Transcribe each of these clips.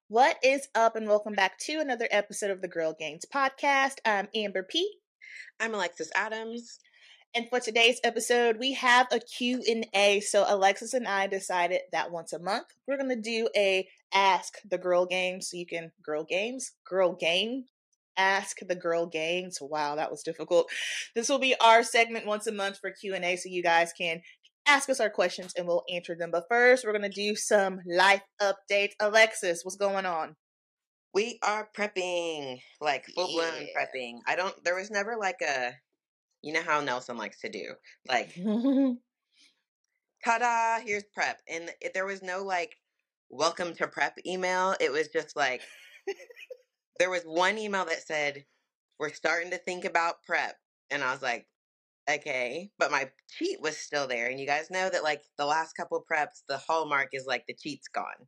What is up, and welcome back to another episode of the Girl Games podcast. I'm Amber P. I'm Alexis Adams. And for today's episode, we have a Q&A. So Alexis and I decided that once a month, we're going to do a Ask the Girl Game. So you can, Girl Game, Ask the Girl Games. Wow, that was difficult. This will be our segment once a month for Q&A, so you guys can ask us our questions and we'll answer them. But first, we're going to do some life updates. Alexis, what's going on? We are prepping, like full-blown prepping. There was never like you know how Nelson likes to do, like, ta-da, here's prep. And there was no like, welcome to prep email. It was just like, there was one email that said, we're starting to think about prep. And I was like, okay. But my cheat was still there. And you guys know that like the last couple preps, the hallmark is like the cheat's gone.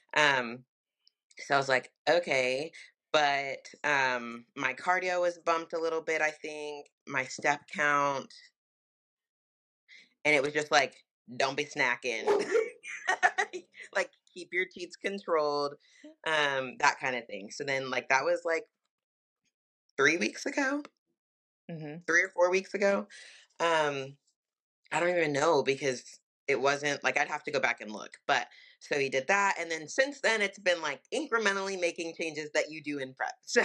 So I was like, okay, but my cardio was bumped a little bit, I think, my step count, and it was just like, don't be snacking. Like, keep your cheats controlled, that kind of thing. So then, like, that was like 3 weeks ago, 3 or 4 weeks ago. I don't even know because it wasn't like I'd have to go back and look. But so he did that. And then since then, it's been like incrementally making changes that you do in prep. So,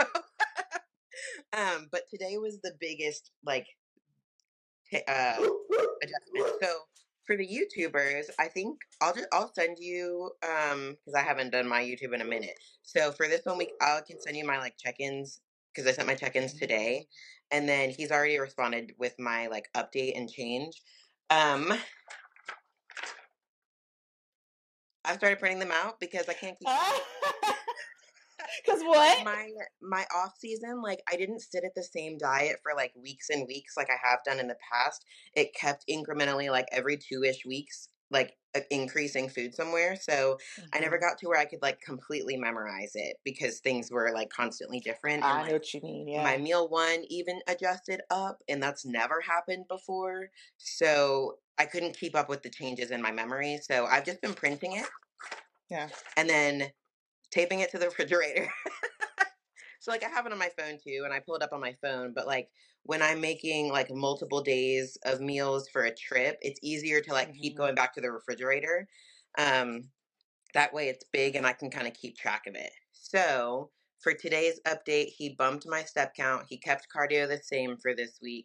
but today was the biggest like adjustment. So for the YouTubers, I think I'll send you because I haven't done my YouTube in a minute. So for this one week, I can send you my like check-ins because I sent my check-ins today, and then he's already responded with my like update and change. I've started printing them out because I can't keep. Because what? My off season, like I didn't sit at the same diet for like weeks and weeks like I have done in the past. It kept incrementally like every 2-ish weeks, like increasing food somewhere. So I never got to where I could like completely memorize it because things were like constantly different. I And know what you mean. Yeah. my meal one even adjusted up, and that's never happened before. So I couldn't keep up with the changes in my memory. So I've just been printing it. Yeah. And then taping it to the refrigerator. So like I have it on my phone too, and I pull it up on my phone, but like when I'm making like multiple days of meals for a trip, it's easier to like keep going back to the refrigerator. That way it's big and I can kind of keep track of it. So for today's update, he bumped my step count. He kept cardio the same for this week.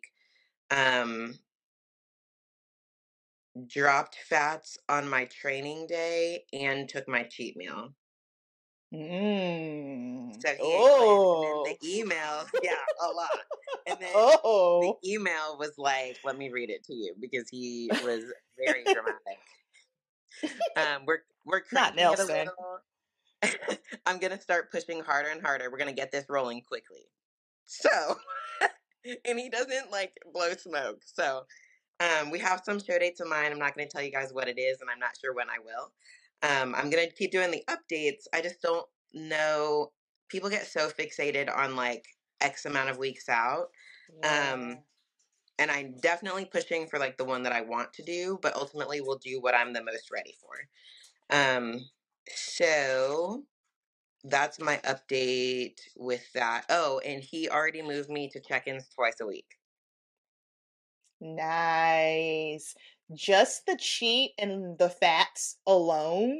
Dropped fats on my training day and took my cheat meal. So he explained, and then the email, a lot. And then the email was like, let me read it to you because he was very dramatic. We're cranking it a little. I'm gonna start pushing harder and harder. We're gonna get this rolling quickly. So, and he doesn't like blow smoke. So, we have some show dates in mind. I'm not gonna tell you guys what it is, and I'm not sure when I will. I'm gonna keep doing the updates. I just don't know. People get so fixated on like X amount of weeks out. And I'm definitely pushing for like the one that I want to do, but ultimately we'll do what I'm the most ready for. So that's my update with that. Oh, and he already moved me to check-ins twice a week. Nice. Just the cheat and the fats alone,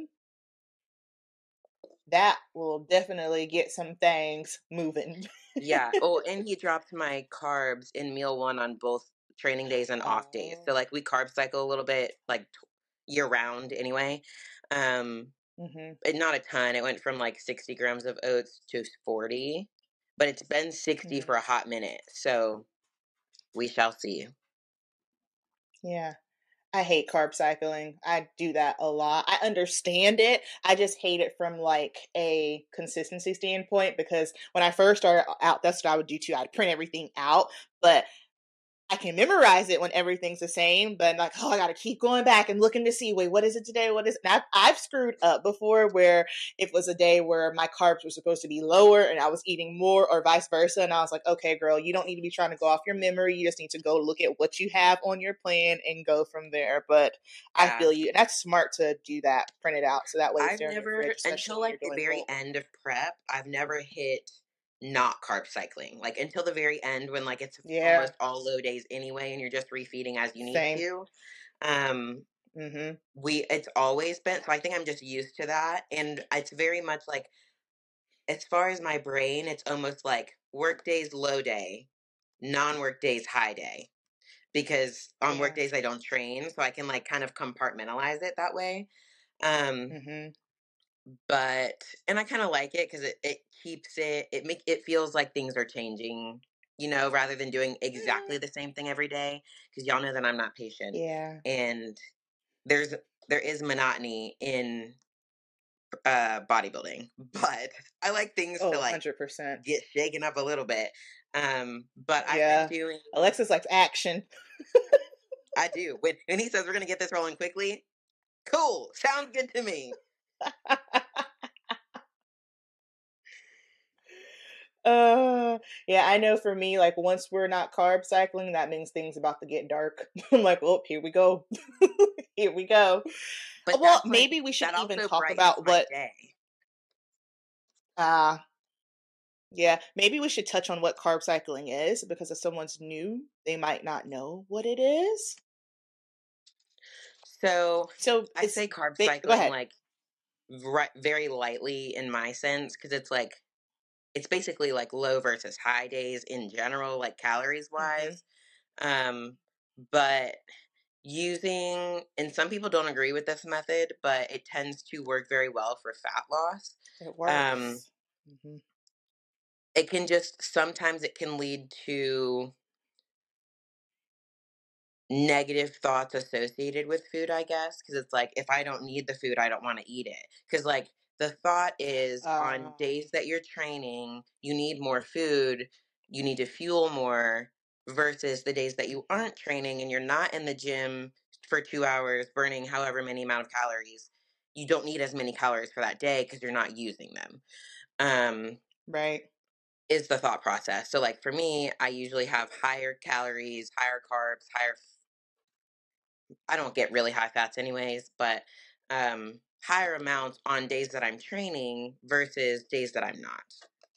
that will definitely get some things moving. Yeah. Oh, and he dropped my carbs in meal one on both training days and off days. So like we carb cycle a little bit, like year round anyway. Not a ton. It went from like 60 grams of oats to 40, but it's been 60 for a hot minute. So we shall see. Yeah. I hate carb cycling. I do that a lot. I understand it. I just hate it from like a consistency standpoint because when I first started out, that's what I would do too. I'd print everything out, but I can memorize it when everything's the same, but I'm like, oh, I got to keep going back and looking to see, wait, what is it today? What is it? And I've screwed up before where it was a day where my carbs were supposed to be lower and I was eating more or vice versa. And I was like, okay, girl, you don't need to be trying to go off your memory. You just need to go look at what you have on your plan and go from there. But I Yeah. feel you. And that's smart to do that, print it out. So that way it's I've there in your never, fridge, especially until when like you're the doing very bulk. end of prep, I've never hit not carb cycling. Like until the very end when like it's Yeah, almost all low days anyway and you're just refeeding as you need same. to. Um Mm-hmm. it's always been, so I think I'm just used to that, and it's very much like, as far as my brain, it's almost like work days low day, non-work days high day, because on work Yeah. days I don't train, so I can like kind of compartmentalize it that way. Um Mm-hmm. but and I kind of like it because it keeps it feels like things are changing, rather than doing exactly the same thing every day, because y'all know that I'm not patient, Yeah. and there's there is monotony in bodybuilding, but I like things to Oh, like 100%. get shaken up a little bit. But I've been Yeah. doing, Alexis likes action. I do. When he says we're gonna get this rolling quickly, cool, sounds good to me. Yeah, I know for me, like once we're not carb cycling, that means things about to get dark. I'm like, oh, here we go. Here we go. But Well, that's like maybe we should that even also talk brightens about my what day. uh yeah, maybe we should touch on what carb cycling is because if someone's new, they might not know what it is. So So I it's say carb go cycling ahead. like very lightly in my sense, because it's basically like low versus high days in general, like calories Hmm. wise. Um, but and some people don't agree with this method, but it tends to work very well for fat loss. It Um, works. Hmm. it can just sometimes it can lead to negative thoughts associated with food, I guess, because it's like if I don't need the food, I don't want to eat it. Because like the thought is on Uh, days that you're training, you need more food, you need to fuel more, versus the days that you mhm. aren't training and you're not in the gym for 2 hours burning however many amount of calories. You don't need as many calories for that day because you're not using them. Um, Right. is the thought process. So like for me, I usually have higher calories, higher carbs, I don't get really high fats anyways, but higher amounts on days that I'm training versus days that I'm not.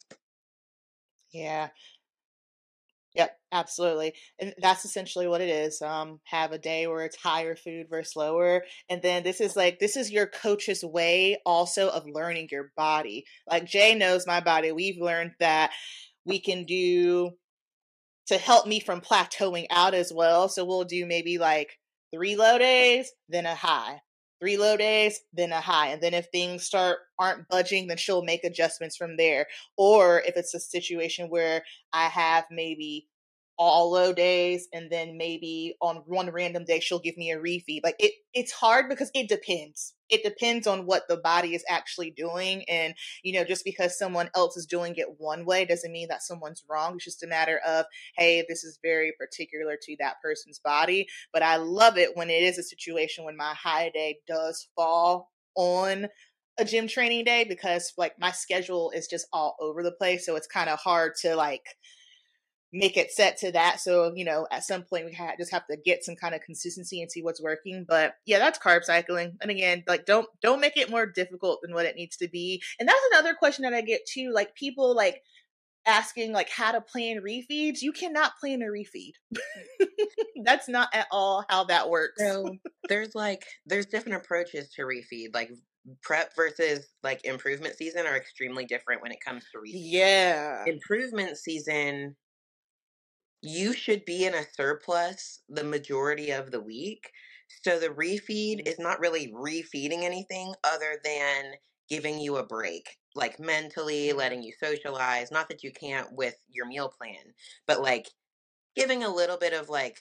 Yeah. Yep, absolutely. And that's essentially what it is. Have a day where it's higher food versus lower. And then this is your coach's way also of learning your body. Like Jay knows my body. We've learned that we can do to help me from plateauing out as well. So we'll do maybe like 3 low days, then a high. 3 low days, then a high. And then if things aren't budging, then she'll make adjustments from there. Or if it's a situation where I have maybe all low days and then maybe on one random day she'll give me a refeed. Like it's hard because it depends. It depends on what the body is actually doing. And, just because someone else is doing it one way doesn't mean that someone's wrong. It's just a matter of, hey, this is very particular to that person's body. But I love it when it is a situation when my high day does fall on a gym training day because like my schedule is just all over the place. So it's kind of hard to like make it set to that. So, at some point we just have to get some kind of consistency and see what's working. But yeah, that's carb cycling. And again, like don't make it more difficult than what it needs to be. And that's another question that I get too. Like people like asking like how to plan refeeds. You cannot plan a refeed. That's not at all how that works. So there's different approaches to refeed. Like prep versus like improvement season are extremely different when it comes to refeed. Yeah. Improvement season, you should be in a surplus the majority of the week. So the refeed Mhm. is not really refeeding anything other than giving you a break, like mentally Yeah. letting you socialize. Not that you can't with your meal plan, but like giving a little bit of like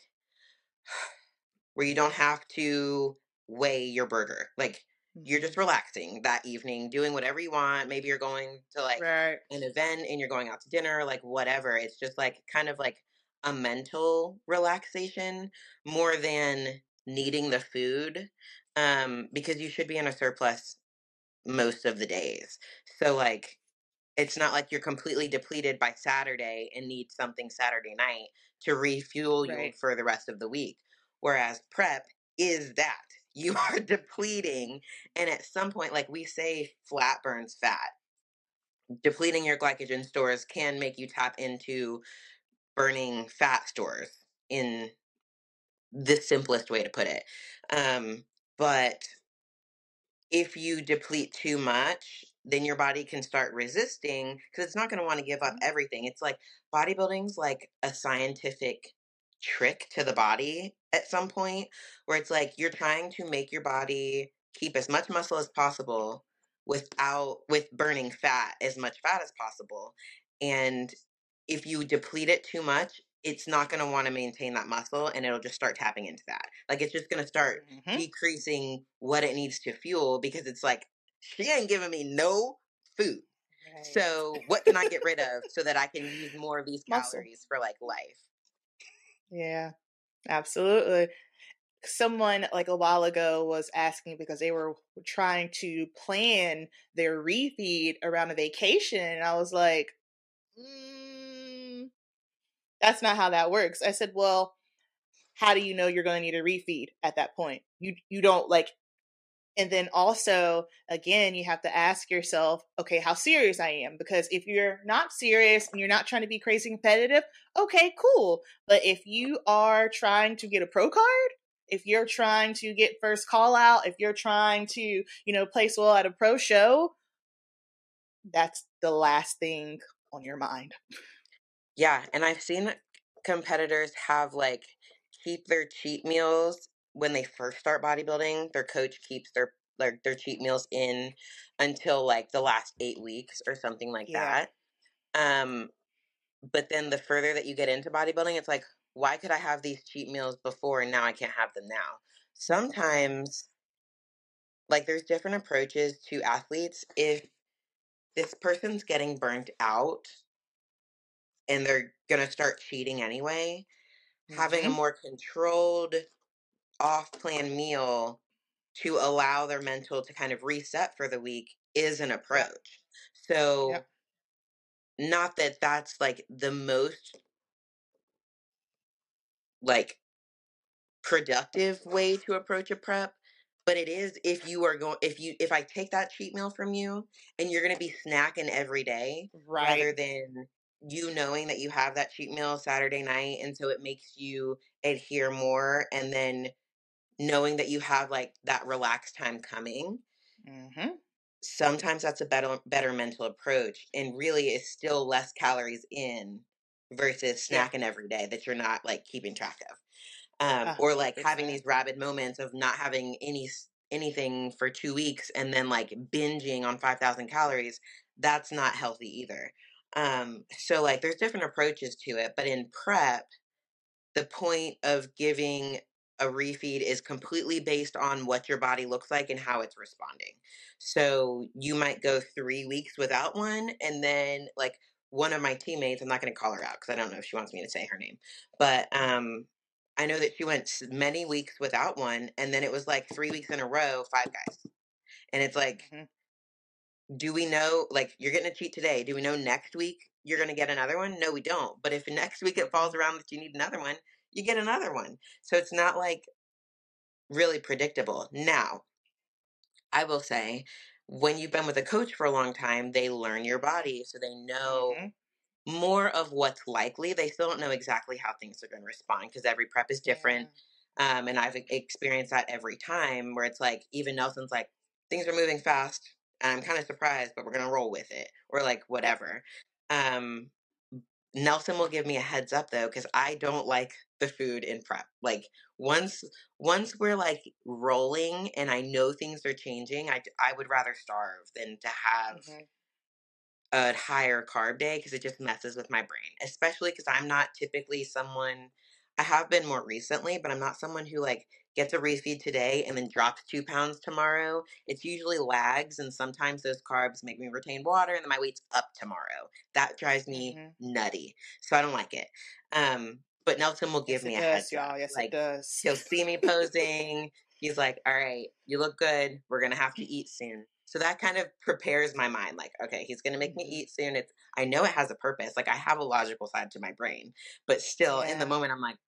where you don't have to weigh your burger. Like you're Hmm. just relaxing that evening, doing whatever you want. Maybe you're going to like Right. an event and you're going out to dinner, like whatever. It's just like kind of like a mental relaxation more than needing the food, because you should be in a surplus most of the days. So, like, it's not like you're completely depleted by Saturday and need something Saturday night to refuel you Right. for the rest of the week. Whereas prep is that. You are depleting, and at some point, like we say, flat burns fat. Depleting your glycogen stores can make you tap into burning fat stores in the simplest way to put it. But if you deplete too much, then your body can start resisting because it's not going to want to give up Mhm. everything. It's like bodybuilding's like a scientific trick to the body at some point where it's like you're trying to make your body keep as much muscle as possible with burning fat as much fat as possible. And if you deplete it too much, it's not going to want to maintain that muscle and it'll just start tapping into that. Like it's just going to start Mhm. decreasing what it needs to fuel because it's like she ain't giving me no food. Right. So what can I get rid of so that I can use more of these Muscle. calories for like life? Yeah, absolutely. Someone like a while ago was asking because they were trying to plan their refeed around a vacation. And I was like, mm, that's not how that works. I said, well, how do you know you're going to need a refeed at that point? You don't like. And then also, again, you have to ask yourself, okay, how serious I am. Because if you're not serious and you're not trying to be crazy competitive, okay, cool. But if you are trying to get a pro card, if you're trying to get first call out, if you're trying to, place well at a pro show, that's the last thing on your mind. Yeah, and I've seen competitors have like keep their cheat meals when they first start bodybuilding. Their coach keeps their cheat meals in until like the last 8 weeks or something like Yeah. that. Um, but then the further that you get into bodybuilding, it's like, why could I have these cheat meals before and now I can't have them now? Sometimes, like, there's different approaches to athletes. If this person's getting burnt out and they're going to start cheating anyway, having a Mm-hmm. more controlled, off plan meal to allow their mental to kind of reset for the week is an Yep. approach. Yep. So, not that that's like the most like productive way to approach a prep, but it is if you are going if I take that cheat meal from you and you're going to be snacking every day Right. rather than you knowing that you have that cheat meal Saturday night and so it makes you adhere more and then knowing that you have like that relaxed time coming, Mm-hmm. sometimes that's a better mental approach and really is still less calories in versus Yeah. snacking every day that you're not like keeping track of, A or hundred like having percent. these rabid moments of not having anything for 2 weeks and then like binging on 5,000 calories. That's not healthy either. So like there's different approaches to it, but in prep the point of giving a refeed is completely based on what your body looks like and how it's responding. So you might go 3 weeks without one, and then like one of my teammates, I'm not going to call her out because I don't know if she wants me to say her name, but I know that she went many weeks without one, and then it was like 3 weeks in a row, Five Guys, and it's like, Mm-hmm. do we know like you're getting a cheat today? Do we know next week you're going to get another one? No, we don't. But if next week it Mm-hmm. falls around that you need another one, you get another one. So it's not like really predictable. Now, I will say, when you've been with a coach for a long time, they learn your body. So they Mm-hmm. know more of what's likely. They still don't know exactly how things are going to respond because every prep is Yeah. different. And I've experienced that every time where it's like, even Nelson's like, things are moving fast. And I'm kind of surprised, but we're going to roll with it or like Yep. whatever. Um, Nelson will give me a heads up though, because I don't like the food in prep. Like once once we're like rolling and I know things are changing, I would rather starve than to have Mm-hmm. a higher carb day because it just messes with my brain. Especially because I'm not typically someone. I have been more recently, but I'm not someone who like gets a refeed today and then drops 2 pounds tomorrow. It's usually lags, and sometimes those carbs make me retain water, and then my weight's up tomorrow. That drives me Mm-hmm. nutty, so I don't like it. but Nelson will give Yes, me it a does, heads up. y'all. Yes, it Like, does. he'll see me posing. He's like, all right, you look good. We're going to have to eat soon. So that kind of prepares my mind. Like, okay, he's going to make me Mhm. eat soon. I know it has a purpose. Like, I have a logical side to my brain, but still in the Yeah. moment, I'm like,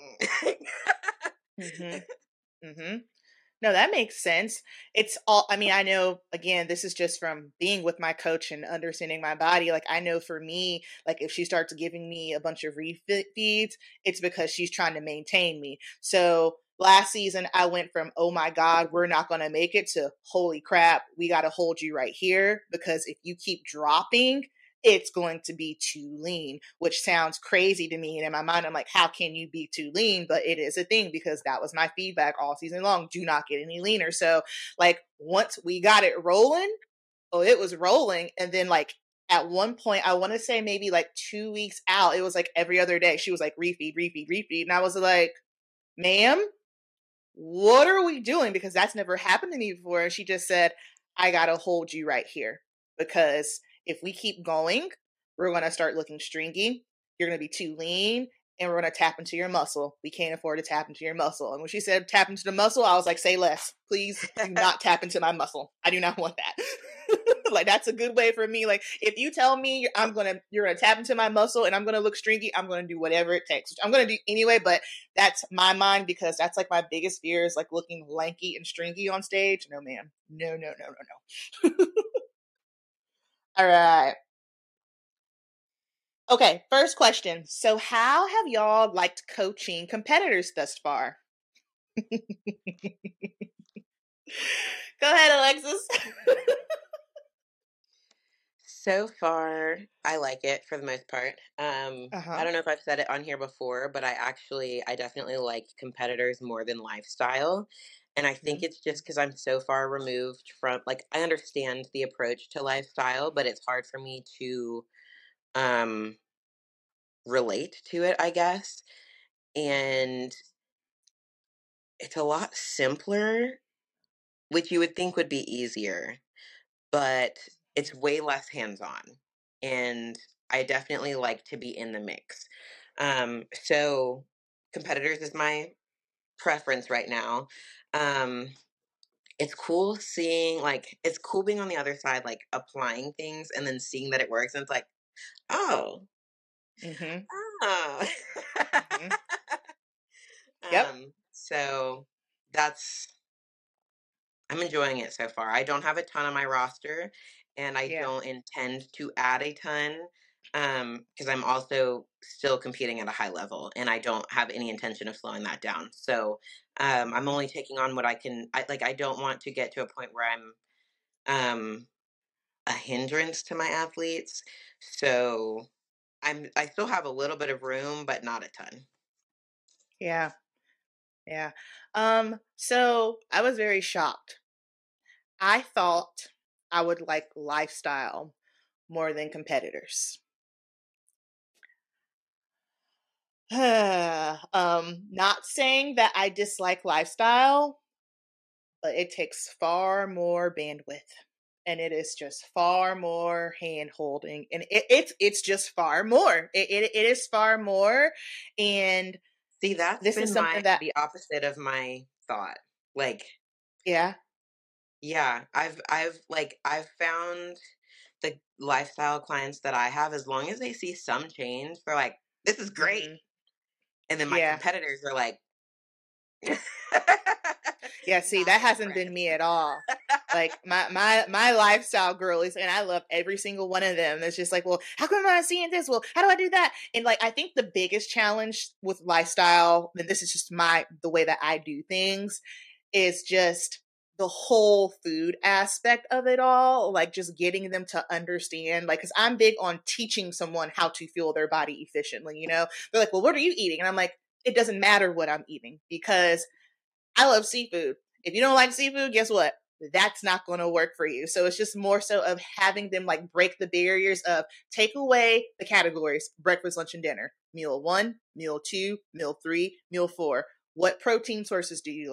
Mhm. Mhm. No, that makes sense. It's all, I mean, I know, again, this is just from being with my coach and understanding my body. Like, I know for me, like, if she starts giving me a bunch of refit feeds, it's because she's trying to maintain me. So last season, I went from, oh my God, we're not going to make it to, holy crap, we got to hold you right here. Because if you keep dropping, it's going to be too lean, which sounds crazy to me. And in my mind, I'm like, how can you be too lean? But it is a thing because that was my feedback all season long. Do not get any leaner. So, like, once we got it rolling, oh, it was rolling. And then, like, at one point, I want to say maybe like 2 weeks out, it was like every other day. She was like, refeed, refeed, refeed. And I was like, ma'am, what are we doing? Because that's never happened to me before. And she just said, I got to hold you right here because if we keep going, we're going to start looking stringy. You're going to be too lean and we're going to tap into your muscle. We can't afford to tap into your muscle. And when she said tap into the muscle, I was like, say less. Please do not tap into my muscle. I do not want that. Like, that's a good way for me. Like, if you tell me you're gonna tap into my muscle and I'm gonna look stringy, I'm gonna do whatever it takes. Which I'm gonna do anyway, but that's my mind because that's like my biggest fear is like looking lanky and stringy on stage. No, ma'am. No, no, no, no, no. All right. Okay, first question. So, how have y'all liked coaching competitors thus far? Go ahead, Alexis. So far, I like it for the most part. Uh I huh. don't know if I've said it on here before, but I definitely like competitors more than lifestyle. And I think it's just because I'm so far removed from, like, I understand the approach to lifestyle, but it's hard for me to um, relate to it, I guess. And it's a lot simpler, which you would think would be easier, but it's way less hands-on. And I definitely like to be in the mix. So competitors is my preference right now. Um, it's cool seeing, like, it's cool being on the other side, like applying things and then seeing that it works. And it's like, oh, Mm-hmm. oh. Mm-hmm. Yep. So that's I'm enjoying it so far. I don't have a ton on my roster, and I Yeah. don't intend to add a ton because I'm also still competing at a high level, and I don't have any intention of slowing that down. So I'm Mm-hmm. only taking on what I can. I don't want to get to a point where I'm um, a hindrance to my athletes. So I still have a little bit of room, but not a ton. Yeah. Yeah. So I was very shocked. I thought I would like lifestyle more than competitors. Not saying that I dislike lifestyle, but it takes far more bandwidth. And it is just far more hand holding. And it's just far more. It is far more. And See, that's this is been something that, the opposite of my thought. Like, yeah. yeah, I've found the lifestyle clients that I have, as long as they see some change, they're like, "This is great," Hmm. and then my Yeah. competitors are like, Yeah, see, "Not that hasn't been impressed." me at all. Like my lifestyle girlies, and I love every single one of them. It's just like, well, how come I'm not seeing this? Well, how do I do that? And like, I think the biggest challenge with lifestyle, and this is just the way that I do things, is just the whole food aspect of it all. Like, just getting them to understand, like, because I'm big on teaching someone how to fuel their body efficiently. They're like, well, what are you eating? And I'm like, it doesn't matter what I'm eating because I love seafood. If you don't like seafood, guess what? That's not going to work for you. So it's just more so of having them like break the barriers of take away the categories breakfast, lunch, and dinner. Meal one, meal two, meal three, meal four. What protein sources do you like?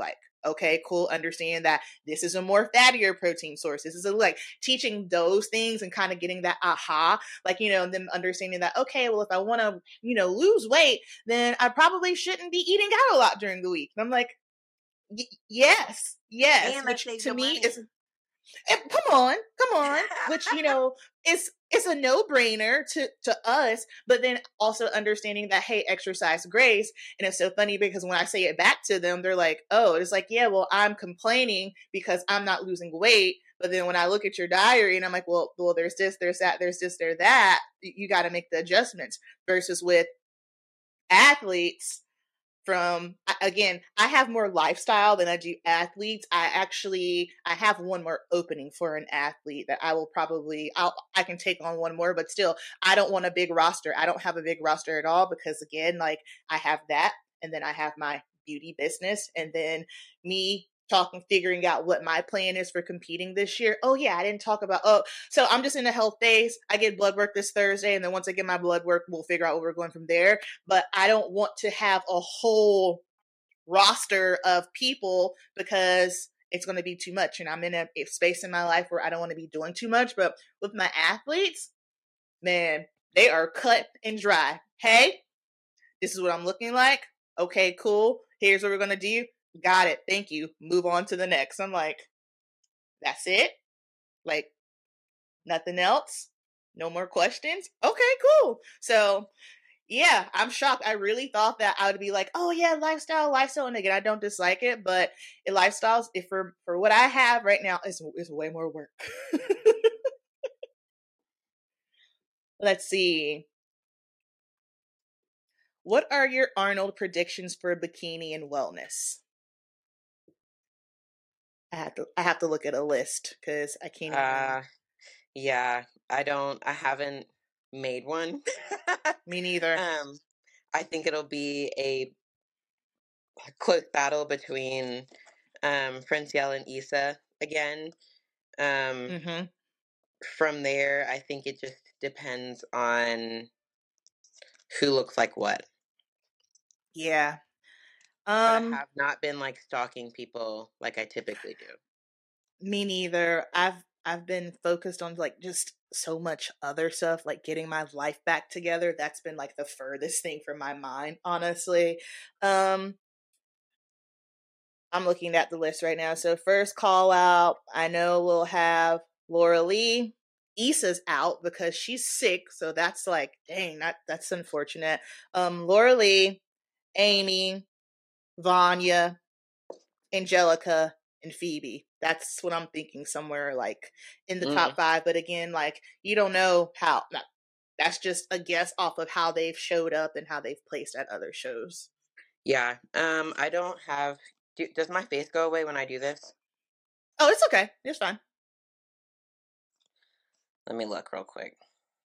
Okay, cool. Understanding that this is a more fattier protein source. This is like teaching those things and kind of getting that aha, like, and them understanding that, okay, well, if I want to, lose weight, then I probably shouldn't be eating out a lot during the week. And I'm like, yes, And that which saves to you me money. is come on, which is a no-brainer to us, but then also understanding that, hey, exercise grace. And it's so funny because when I say it back to them, they're like, oh, it's like, yeah, well, I'm complaining because I'm not losing weight. But then when I look at your diary and I'm like, well, there's this, there's that, there's this, there's that, you got to make the adjustments. Versus with athletes, from, again, I have more lifestyle than I do athletes. I have one more opening for an athlete that I can take on one more, but still I don't want a big roster. I don't have a big roster at all because, again, like, I have that, and then I have my beauty business, and then me figuring out what my plan is for competing this year. Oh yeah, I didn't talk about, so I'm just in a health phase. I get blood work this Thursday, and then once I get my blood work, we'll figure out where we're going from there. But I don't want to have a whole roster of people because it's going to be too much. And I'm in a space in my life where I don't want to be doing too much. But with my athletes, man, they are cut and dry. Hey, this is what I'm looking like. Okay, cool. Here's what we're going to do. Got it. Thank you. Move on to the next. I'm like, that's it? Like, nothing else? No more questions? Okay, cool. So, yeah, I'm shocked. I really thought that I would be like, oh yeah, lifestyle. And again, I don't dislike it, but lifestyles, if for what I have right now, is way more work. Let's see. What are your Arnold predictions for bikini and wellness? I have to look at a list because I can't even. Yeah, I haven't made one. Me neither. I think it'll be a close battle between Francielle and Issa again. Mm-hmm. From there, I think it just depends on who looks like what. Yeah. But I have not been like stalking people like I typically do. Me neither. I've been focused on like just so much other stuff, like getting my life back together. That's been like the furthest thing from my mind, honestly. I'm looking at the list right now. So first call out, I know we'll have Laura Lee. Issa's out because she's sick, so that's like, dang, that's unfortunate. Laura Lee, Amy, Vanya, Angelica, and Phoebe. That's what I'm thinking, somewhere like in the top 5. But again, like, you don't know how. That's just a guess off of how they've showed up and how they've placed at other shows. Yeah. I don't have. Does my face go away when I do this? Oh, it's okay. It's fine. Let me look real quick.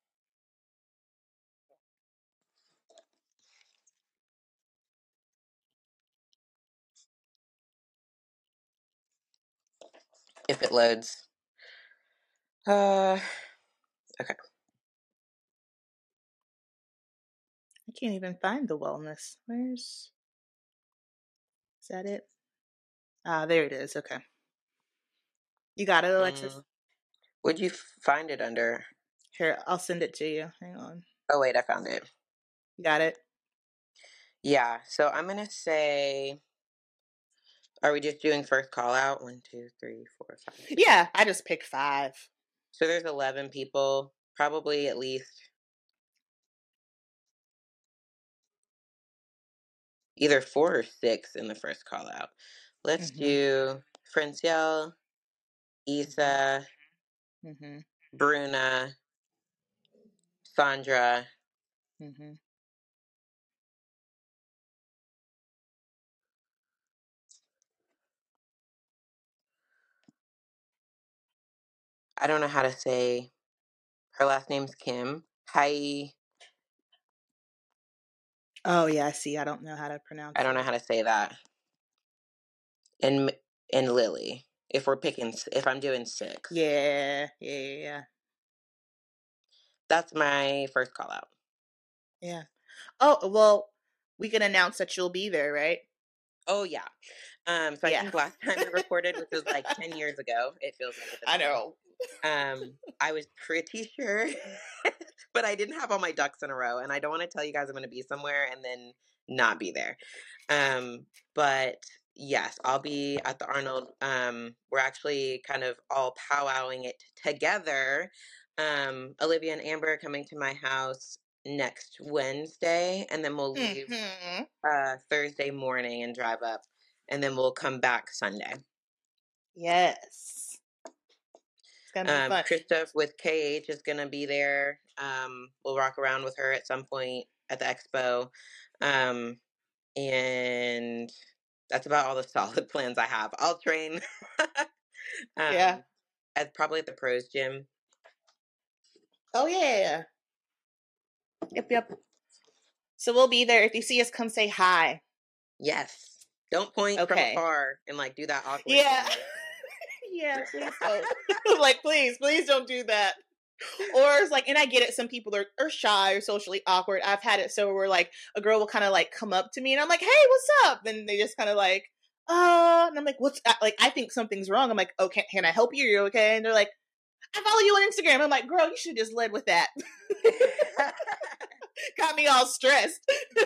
If it loads. Okay. I can't even find the wellness. Is that it? Ah, there it is. Okay. You got it, Alexis? Would you find it under? Here, I'll send it to you. Hang on. Oh, wait, I found it. You got it? Yeah, so I'm going to say, are we just doing first call out? 1, 2, 3, 4, 5. 6. Yeah, I just picked 5. So there's 11 people, probably at least either 4 or 6 in the first call out. Let's do Francielle, Issa, Bruna, Sandra. I don't know how to say her last name's Kim. Hi. Oh yeah, I see. I don't know how to pronounce it. I don't know how to say that. And Lily. If I'm doing 6. Yeah. That's my first call out. Yeah. Oh, well, we can announce that you'll be there, right? Oh, yeah. So I Yeah. think last time we recorded, which was like 10 years ago, it feels like at this I point. know. I was pretty sure, but I didn't have all my ducks in a row, and I don't want to tell you guys I'm going to be somewhere and then not be there. But yes, I'll be at the Arnold. We're actually kind of all powwowing it together. Olivia and Amber are coming to my house next Wednesday, and then we'll leave Thursday morning and drive up, and then we'll come back Sunday. Yes. It's going to be fun. Krista with KH is going to be there. We'll rock around with her at some point at the expo. And that's about all the solid plans I have. I'll train Yeah. probably at the pros gym. Oh, yeah. Yep. So we'll be there. If you see us, come say hi. Yes. Don't point from Okay. afar and like do that awkward Yeah. thing. Yeah, please don't. Like, please don't do that. Or it's like, and I get it, some people are shy or socially awkward. I've had it so where like a girl will kind of like come up to me and I'm like, hey, what's up? And they just kind of like, and I'm like, what's like, I think something's wrong. I'm like, oh, can I help you? Are you okay? And they're like, I follow you on Instagram. I'm like, girl, you should just led with that. Got me all stressed.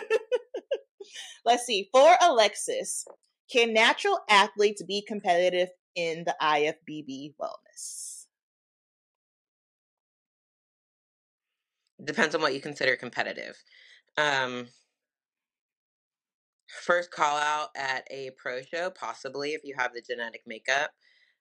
Let's see. For Alexis, can natural athletes be competitive in the IFBB wellness? Depends on what you consider competitive. First call out at a pro show, possibly if you have the genetic makeup.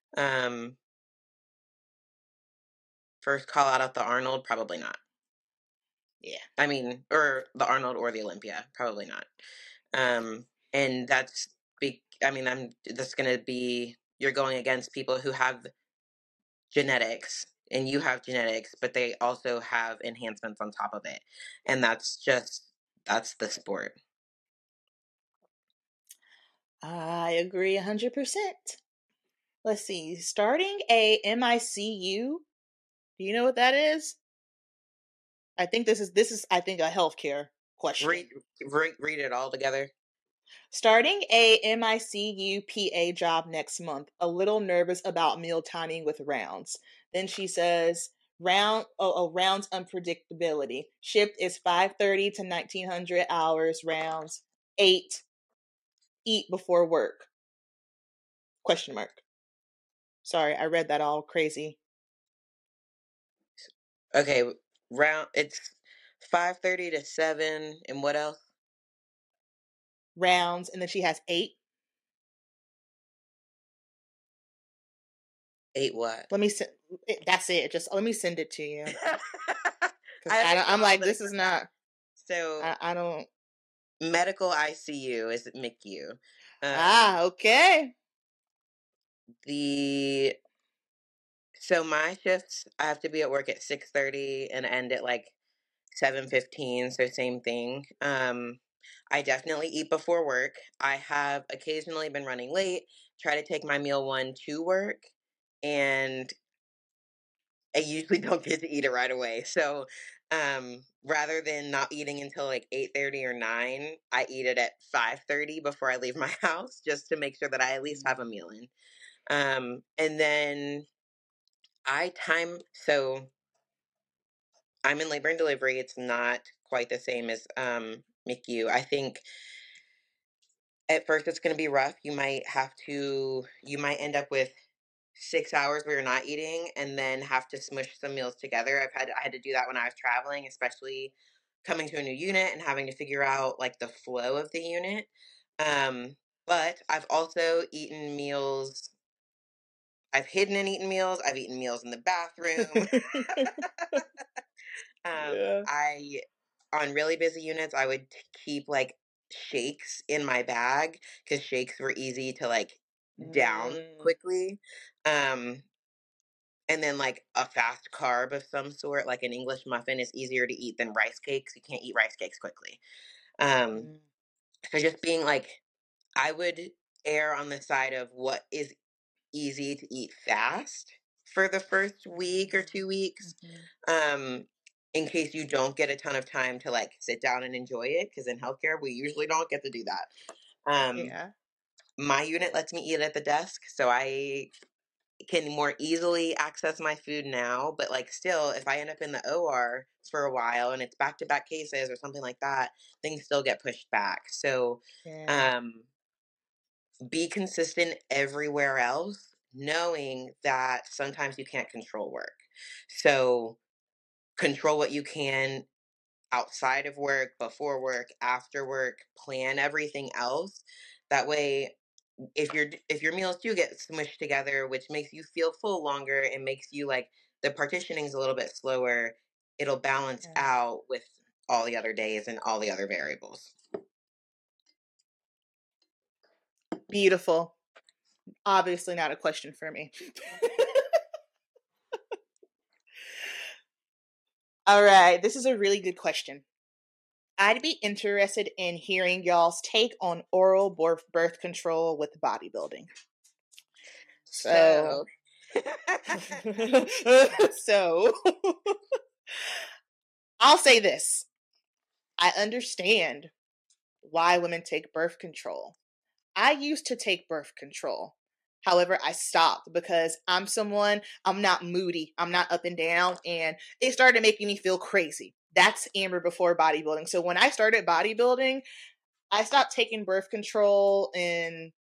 First call out at the Arnold, probably not. Yeah. I mean, or the Arnold or the Olympia, probably not. And that's that's going to be, you're going against people who have genetics and you have genetics, but they also have enhancements on top of it. And that's the sport. I agree 100%. Let's see. Starting a MICU. Do you know what that is? I think this is I think a healthcare question. Read it all together. Starting a MICU PA job next month. A little nervous about meal timing with rounds. Then she says rounds unpredictability. Shift is 5:30 to 1900 hours. Rounds 8. Eat before work. Question mark. Sorry, I read that all crazy. Okay, it's 5:30 to 7, and what else? Rounds, and then she has 8. 8 what? Let me send. That's it. Just let me send it to you. I'm like, this is not. So I don't. Medical ICU is MICU. Okay. So my shifts, I have to be at work at 6:30 and end at like 7:15. So same thing. I definitely eat before work. I have occasionally been running late. Try to take my meal 1 to work, and I usually don't get to eat it right away. So rather than not eating until like 8:30 or 9, I eat it at 5:30 before I leave my house, just to make sure that I at least have a meal in. And then so I'm in labor and delivery. It's not quite the same as MICU. I think at first it's going to be rough. You might end up with 6 hours where you're not eating and then have to smush some meals together. I had to do that when I was traveling, especially coming to a new unit and having to figure out like the flow of the unit. But I've also eaten meals. I've hidden and eaten meals. I've eaten meals in the bathroom. Yeah. On really busy units, I would keep like shakes in my bag because shakes were easy to like down quickly. And then like a fast carb of some sort, like an English muffin, is easier to eat than rice cakes. You can't eat rice cakes quickly. So just being like, I would err on the side of what is easy to eat fast for the first week or 2 weeks. In case you don't get a ton of time to like sit down and enjoy it, because in healthcare we usually don't get to do that. Yeah. my unit lets me eat at the desk, so I can more easily access my food now. But like, still, if I end up in the OR for a while and it's back to back cases or something like that, things still get pushed back. So, Yeah. um, be consistent everywhere else, knowing that sometimes you can't control work. So, control what you can outside of work, before work, after work, plan everything else. That way, if your meals do get smushed together, which makes you feel full longer and makes you like the partitioning's a little bit slower, it'll balance Yeah. out with all the other days and all the other variables. Beautiful. Obviously not a question for me. All right, this is a really good question. I'd be interested in hearing y'all's take on oral birth control with bodybuilding. So, So, so I'll say this. I understand why women take birth control. I used to take birth control. However, I stopped because I'm not moody, I'm not up and down, and it started making me feel crazy. That's Amber before bodybuilding. So when I started bodybuilding, I stopped taking birth control in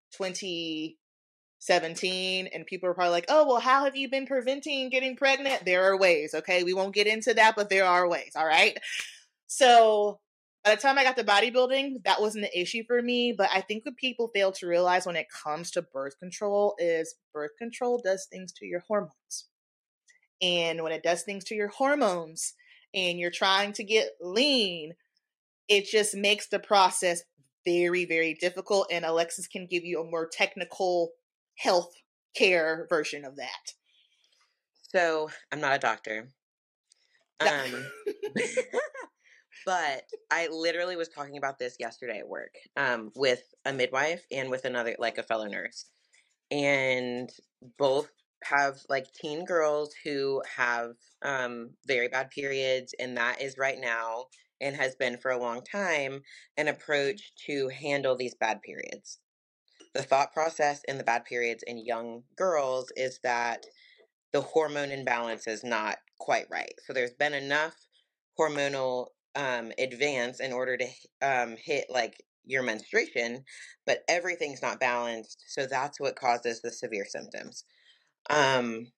2017, and people were probably like, oh, well, how have you been preventing getting pregnant? There are ways, okay? We won't get into that, but there are ways, all right? So by the time I got to bodybuilding, that wasn't an issue for me. But I think what people fail to realize when it comes to birth control is birth control does things to your hormones. And when it does things to your hormones and you're trying to get lean, it just makes the process very, very difficult. And Alexis can give you a more technical health care version of that. so I'm not a doctor. Um, but I literally was talking about this yesterday at work, with a midwife and with another, like a fellow nurse. And both have like teen girls who have very bad periods, and that is right now and has been for a long time an approach to handle these bad periods. The thought process in the bad periods in young girls is that the hormone imbalance is not quite right. So there's been enough hormonal advance in order to hit like your menstruation, but everything's not balanced. So that's what causes the severe symptoms. Um,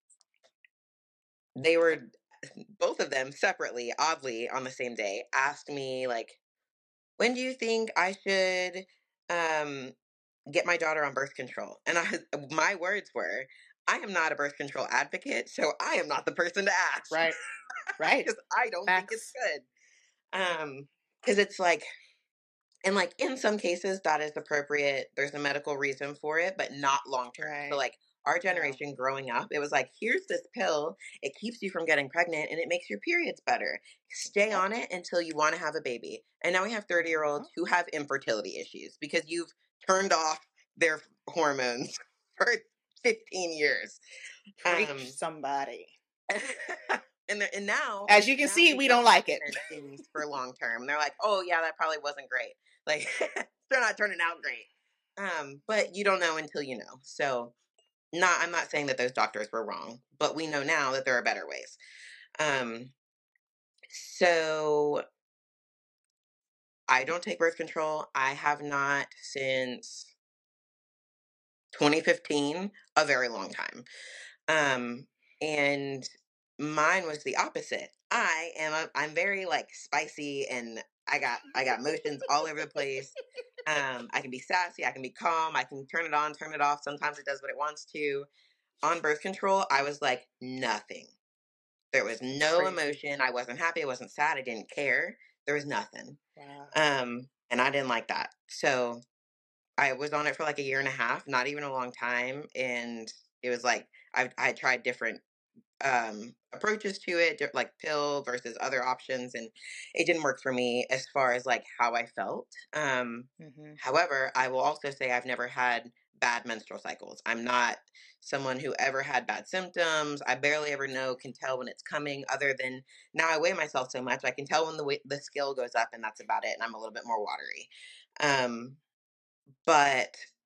they were both of them separately, oddly, on the same day, asked me like, when do you think I should um, get my daughter on birth control? And my words were, I am not a birth control advocate, so I am not the person to ask Right, right. because I don't think it's Facts. good. Because it's like, and like in some cases that is appropriate. There's a medical reason for it, but not long term. So Right. like our No. generation growing up, it was like, here's this pill. It keeps you from getting pregnant and it makes your periods better. Stay Yep. on it until you want to have a baby. And now we have 30-year-olds who have infertility issues because you've turned off their hormones for 15 years. Preach somebody. And now As you can now see, they we don't don't like it. recommend things for long term. They're like, oh yeah, that probably wasn't great. Like they're not turning out great. But you don't know until you know. So I'm not saying that those doctors were wrong, but we know now that there are better ways. Um, so I don't take birth control. I have not since 2015, a very long time. Um, and mine was the opposite. I'm very like spicy, and I got motions all over the place. I can be sassy, I can be calm, I can turn it on, turn it off. Sometimes it does what it wants to. On birth control, I was like nothing. There was no Crazy. emotion. I wasn't happy, I wasn't sad, I didn't care. There was nothing. Wow. And I didn't like that. So I was on it for like a year and a half, not even a long time, and it was like I tried different approaches to it, like pill versus other options, and it didn't work for me as far as like how I felt. Mm-hmm. However, I will also say I've never had bad menstrual cycles. I'm not someone who ever had bad symptoms. I barely ever can tell when it's coming, other than now I weigh myself so much I can tell when the scale goes up, and that's about it, and I'm a little bit more watery. Um, but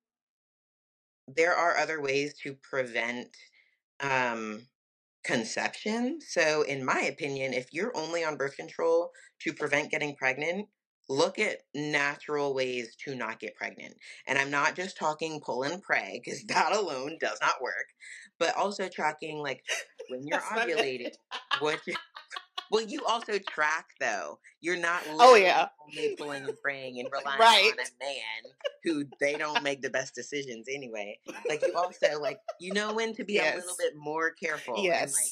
there are other ways to prevent um, conception. So, in my opinion, if you're only on birth control to prevent getting pregnant, look at natural ways to not get pregnant. And I'm not just talking pull and pray, because that alone does not work, but also tracking like when you're That's my man. ovulating, what you well, you also track though. You're not Oh literally yeah. only pulling and praying and relying Right. on a man who they don't make the best decisions anyway. Like you also like you know when to be a little Yes. bit more careful and Yes. like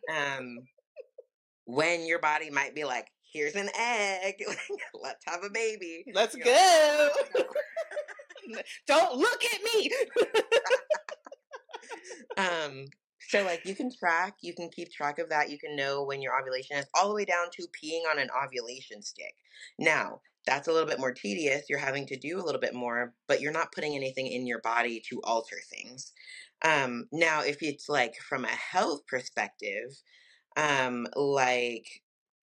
when your body might be like, here's an egg, let's have a baby. Let's You're like, go. no, Don't look at me. no. So like you can keep track of that. You can know when your ovulation is all the way down to peeing on an ovulation stick. Now, that's a little bit more tedious. You're having to do a little bit more, but you're not putting anything in your body to alter things. Now, if it's like from a health perspective, like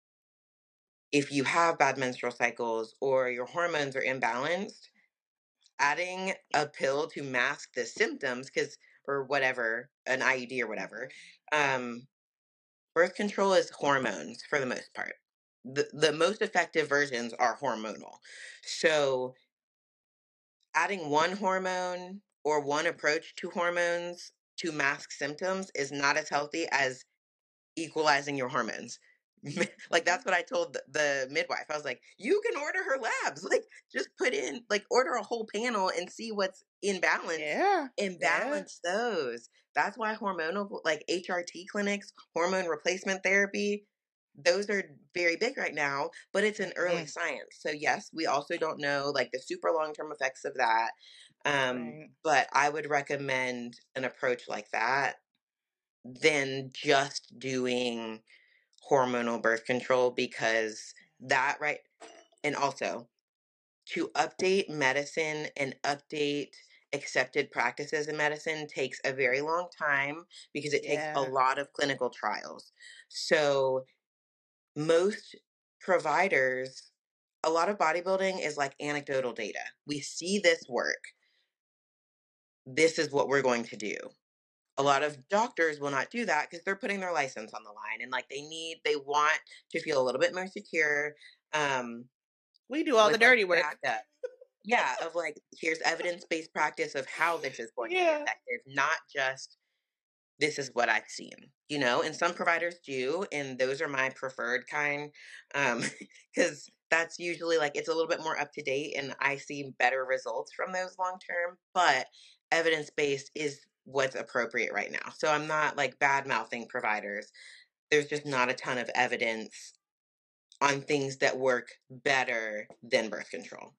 if you have bad menstrual cycles or your hormones are imbalanced, adding a pill to mask the symptoms, because or whatever, an IUD or whatever, um, birth control is hormones for the most part. The most effective versions are hormonal. So adding one hormone or one approach to hormones to mask symptoms is not as healthy as equalizing your hormones. Like that's what I told the midwife. I was like, you can order her labs. Like just put in like order a whole panel and see what's in balance Yeah. and Yeah. balance those. That's why hormonal like HRT clinics, hormone replacement therapy, those are very big right now, but it's an early Mhm. science. So yes, we also don't know like the super long-term effects of that. Right. But I would recommend an approach like that than just doing hormonal birth control because that right and also to update medicine and update accepted practices in medicine takes a very long time because it takes a Yeah. lot of clinical trials. So most providers, a lot of bodybuilding is like anecdotal data. We see this work. This is what we're going to do. A lot of doctors will not do that because they're putting their license on the line and like they want to feel a little bit more secure um We do all the with like dirty work. backup. Yeah, of like here's evidence-based practice of how this is going to be Yeah. effective, not just this is what I've seen, you know, and some providers do, and those are my preferred kind, because that's usually like it's a little bit more up to date, and I see better results from those long term. But evidence based is what's appropriate right now. So I'm not like bad mouthing providers. There's just not a ton of evidence on things that work better than birth control.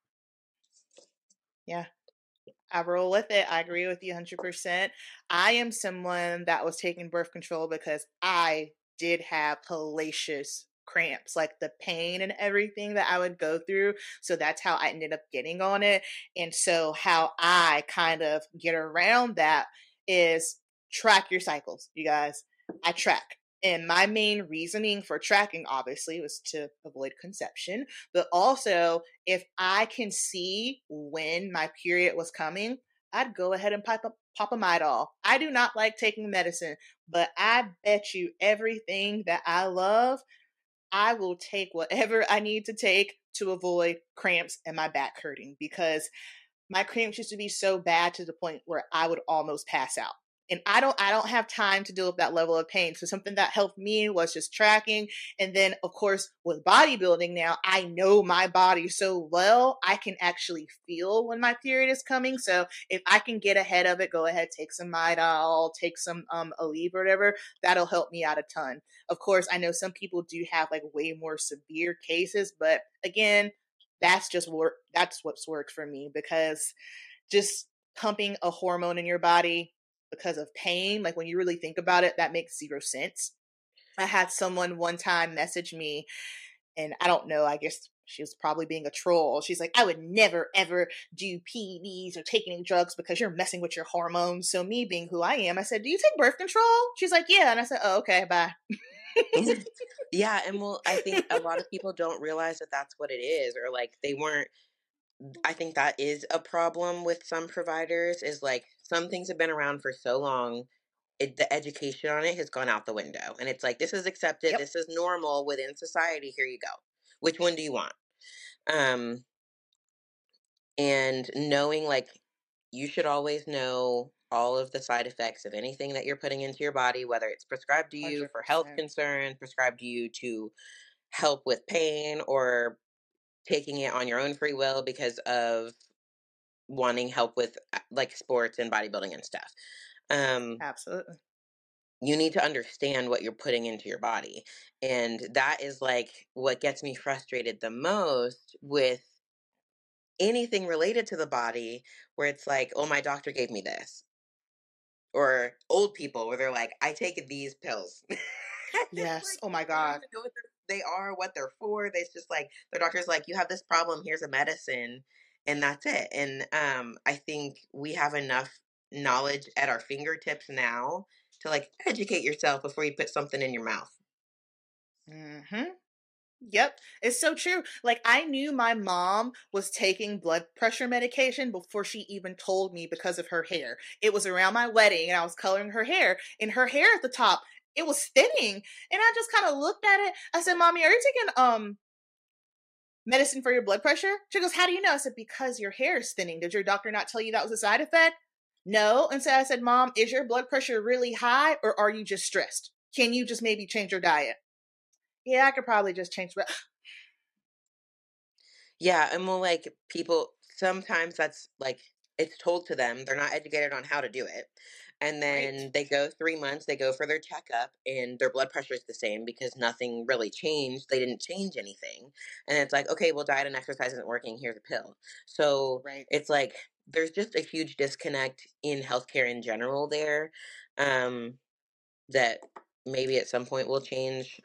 Yeah. I roll with it. I agree with you 100%. I am someone that was taking birth control because I did have hellacious cramps, like the pain and everything that I would go through. So that's how I ended up getting on it. And so, how I kind of get around that is track your cycles, you guys. I track. And my main reasoning for tracking, obviously, was to avoid conception, but also if I can see when my period was coming, I'd go ahead and pop a Midol. I do not like taking medicine, but I bet you everything that I love, I will take whatever I need to take to avoid cramps and my back hurting because my cramps used to be so bad to the point where I would almost pass out. And I don't have time to deal with that level of pain. So something that helped me was just tracking. And then of course with bodybuilding now, I know my body so well, I can actually feel when my period is coming. So if I can get ahead of it, go ahead, take some Midol, take some Aleve or whatever, that'll help me out a ton. Of course, I know some people do have like way more severe cases, but again, that's what's worked for me because just pumping a hormone in your body because of pain, like when you really think about it, that makes zero sense. I had someone one time message me, and I don't know, I guess she was probably being a troll. She's like, I would never ever do PEDs or take any drugs because you're messing with your hormones. So me being who I am, I said, do you take birth control? She's like, yeah. And I said, oh, okay, bye. Yeah, and well, I think a lot of people don't realize that that's what it is, or like they weren't. I think that is a problem with some providers is like some things have been around for so long, the education on it has gone out the window. And it's like, this is accepted, Yep. this is normal within society. Here you go. Which one do you want? Um, and knowing like you should always know all of the side effects of anything that you're putting into your body, whether it's prescribed to you for health 100%. concerns, prescribed to you to help with pain, or taking it on your own free will because of wanting help with like sports and bodybuilding and stuff. Um, Absolutely. you need to understand what you're putting into your body. And that is like what gets me frustrated the most with anything related to the body, where it's like, oh, my doctor gave me this. Or old people where they're like, I take these pills. It's Yes. like, Oh my they don't God. even know what they are, what they're for. It's just like their doctor's like, you have this problem, here's a medicine, and that's it. And I think we have enough knowledge at our fingertips now to like educate yourself before you put something in your mouth. Mm-hmm. Yep, it's so true. Like, I knew my mom was taking blood pressure medication before she even told me because of her hair. It was around my wedding and I was coloring her hair, and her hair at the top, it was thinning. And I just kind of looked at it. I said, "Mommy, are you taking medicine for your blood pressure?" She goes, "How do you know?" I said, "Because your hair is thinning. Did your doctor not tell you that was a side effect?" No. And so I said, "Mom, is your blood pressure really high or are you just stressed? Can you just maybe change your diet?" Yeah, I could probably just change. Yeah, and well, like people sometimes that's like it's told to them. They're not educated on how to do it. And Right. then they go 3 months, they go for their checkup, and their blood pressure is the same because nothing really changed. They didn't change anything. And it's like, okay, well, diet and exercise isn't working. Here's a pill. So Right. it's like there's just a huge disconnect in healthcare in general there, um, that maybe at some point will change.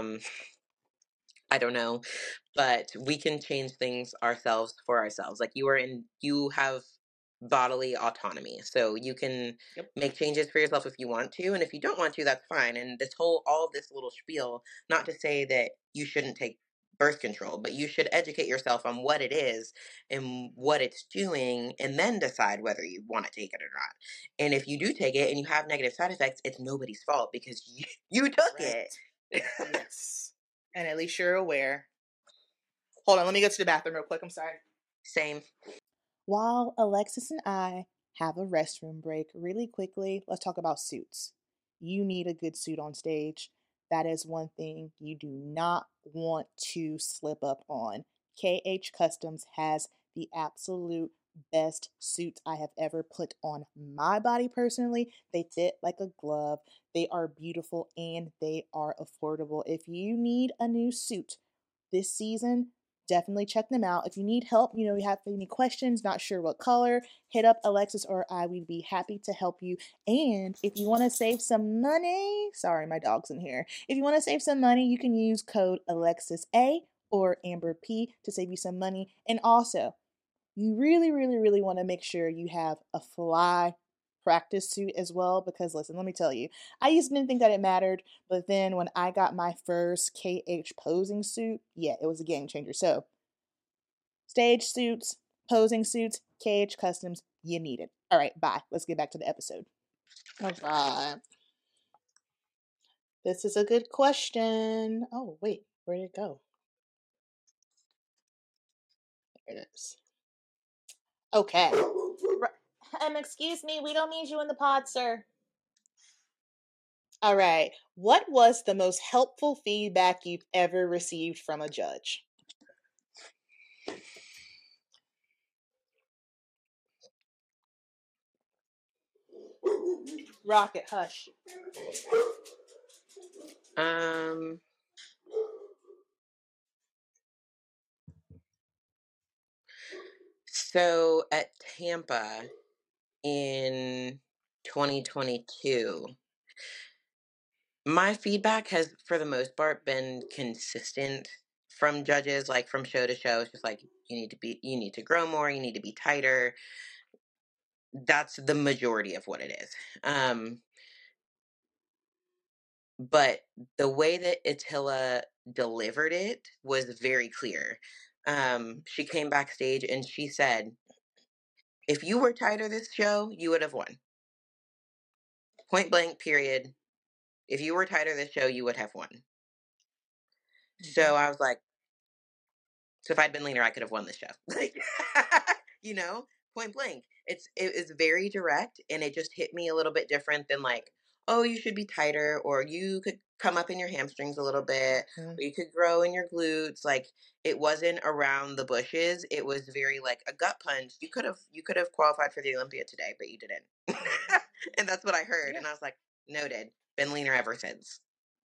I don't know, but we can change things ourselves for ourselves. Like you have bodily autonomy. So you can Yep. make changes for yourself if you want to. And if you don't want to, that's fine. And all of this little spiel, not to say that you shouldn't take birth control, but you should educate yourself on what it is and what it's doing and then decide whether you want to take it or not. And if you do take it and you have negative side effects, it's nobody's fault because you took it. Correct. Yes. And at least you're aware. Hold on, let me go to the bathroom real quick. I'm sorry. Same. While Alexis and I have a restroom break, really quickly, let's talk about suits. You need a good suit on stage. That is one thing you do not want to slip up on. KH Customs has the absolute best suits I have ever put on my body personally. They fit like a glove, they are beautiful, and they are affordable. If you need a new suit this season, definitely check them out. If you need help, you have any questions, not sure what color, hit up Alexis or I. We'd be happy to help you. And if you want to save some money, sorry, my dog's in here. If you want to save some money, you can use code Alexis A or Amber P to save you some money. And also, you really, really, really want to make sure you have a fly practice suit as well, because listen, let me tell you, I used to didn't think that it mattered, but then when I got my first KH posing suit, yeah, it was a game changer. So stage suits, posing suits, KH Customs, you need it. All right, bye. Let's get back to the episode. All right. This is a good question. Oh, wait, where did it go? There it is. Okay. Excuse me, we don't need you in the pod, sir. All right. What was the most helpful feedback you've ever received from a judge? Rocket, hush. Um, so at Tampa in 2022, my feedback has, for the most part, been consistent from judges, like from show to show. It's just like, you need to grow more, you need to be tighter. That's the majority of what it is. But the way that Attila delivered it was very clear. She came backstage and she said, If you were tighter this show, you would have won. Point blank, period. If you were tighter this show, you would have won. Mhm. So I was like, so if I'd been leaner, I could have won this show. Like, you know, point blank. It is very direct, and it just hit me a little bit different than like, oh, you should be tighter, or you could come up in your hamstrings a little bit, Mhm. or you could grow in your glutes. Like, it wasn't around the bushes. It was very like a gut punch. You could have qualified for the Olympia today, but you didn't. Mhm. And that's what I heard, Yeah. and I was like, noted. Been leaner ever since.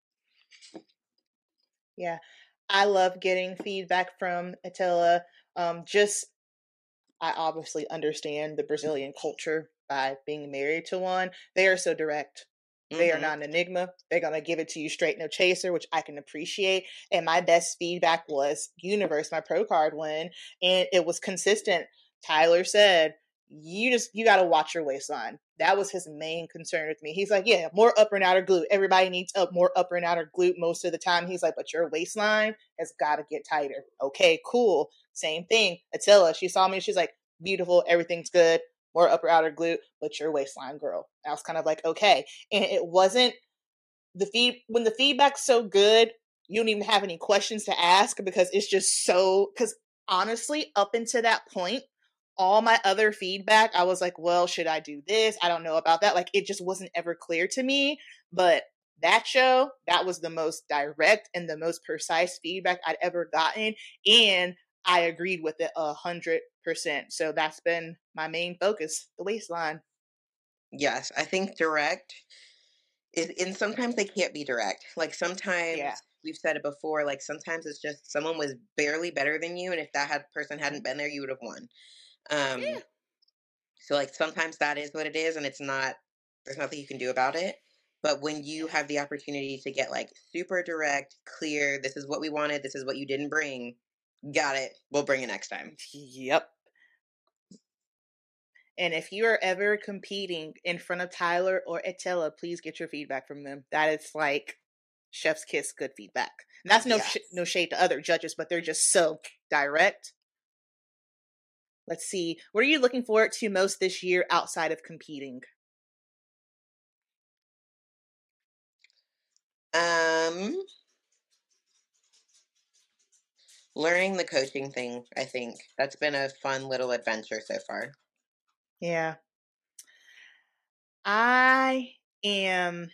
Yeah. I love getting feedback from Attila. Just I obviously understand the Brazilian culture by being married to one. They are so direct. They are Hmm. not an enigma. They're gonna give it to you straight, no chaser, which I can appreciate. And my best feedback was Universe, my pro card win, and it was consistent. Tyler said, you gotta watch your waistline. That was his main concern with me. He's like, yeah, more upper and outer glute. Everybody needs more upper and outer glute most of the time. He's like, but your waistline has got to get tighter. Okay, cool. Same thing. Attila, she saw me. She's like, beautiful. Everything's good. More upper outer glute, but your waistline, girl. I was kind of like, okay. And it wasn't when the feedback's so good, you don't even have any questions to ask because it's just so. Because honestly, up until that point, all my other feedback, I was like, well, should I do this? I don't know about that. Like, it just wasn't ever clear to me. But that show, that was the most direct and the most precise feedback I'd ever gotten. And I agreed with it 100%. So that's been my main focus, the waistline. Yes, I think direct is, and sometimes they can't be direct. Like Yeah. sometimes we've said it before. Like sometimes it's just someone was barely better than you, and if that person Mhm. hadn't been there, you would have won. Yeah. So like sometimes that is what it is, and it's not. There's nothing you can do about it. But when you Yeah. have the opportunity to get like super direct, clear, this is what we wanted, this is what you didn't bring, got it. We'll bring it next time. Yep. And if you are ever competing in front of Tyler or Attila, please get your feedback from them. That is like chef's kiss good feedback. And that's no Yes. shade to other judges, but they're just so direct. Let's see. What are you looking forward to most this year outside of competing? Um, Learning the coaching thing. I think that's been a fun little adventure so far. Yeah. I am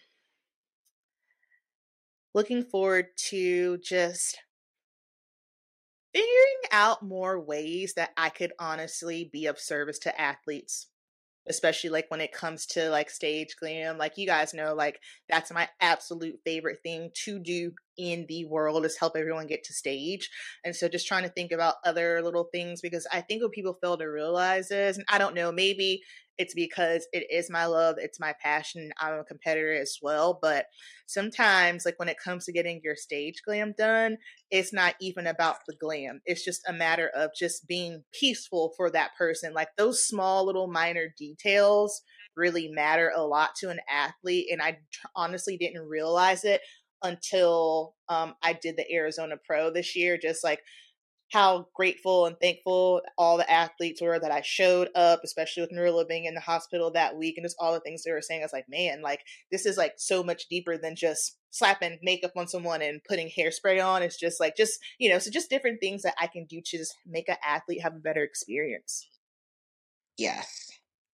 looking forward to just figuring out more ways that I could honestly be of service to athletes, especially like when it comes to like stage glam. Like you guys know, like that's my absolute favorite thing to do in the world is help everyone get to stage. And so just trying to think about other little things because I think what people fail to realize is, and I don't know, maybe it's because it is my love, it's my passion. I'm a competitor as well, but sometimes like when it comes to getting your stage glam done, it's not even about the glam. It's just a matter of just being peaceful for that person. Like those small little minor details really matter a lot to an athlete. And I honestly didn't realize it until I did the Arizona Pro this year. Just like how grateful and thankful all the athletes were that I showed up, especially with Marilla being in the hospital that week and just all the things they were saying. I was like, man, like this is like so much deeper than just slapping makeup on someone and putting hairspray on. It's just like, so just different things that I can do to just make an athlete have a better experience. Yes.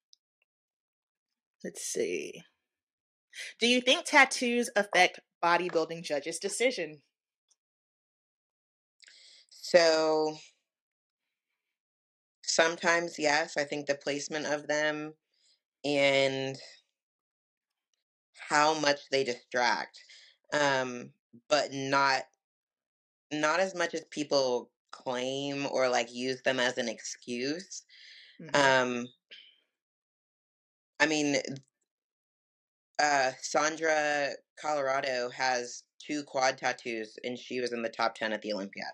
Let's see. Do you think tattoos affect bodybuilding judges' decision? So sometimes, yes, I think the placement of them and how much they distract, um, but not as much as people claim or like use them as an excuse. Mm-hmm. Um, I mean, Sandra Colorado has two quad tattoos, and she was in the top 10 at the Olympia.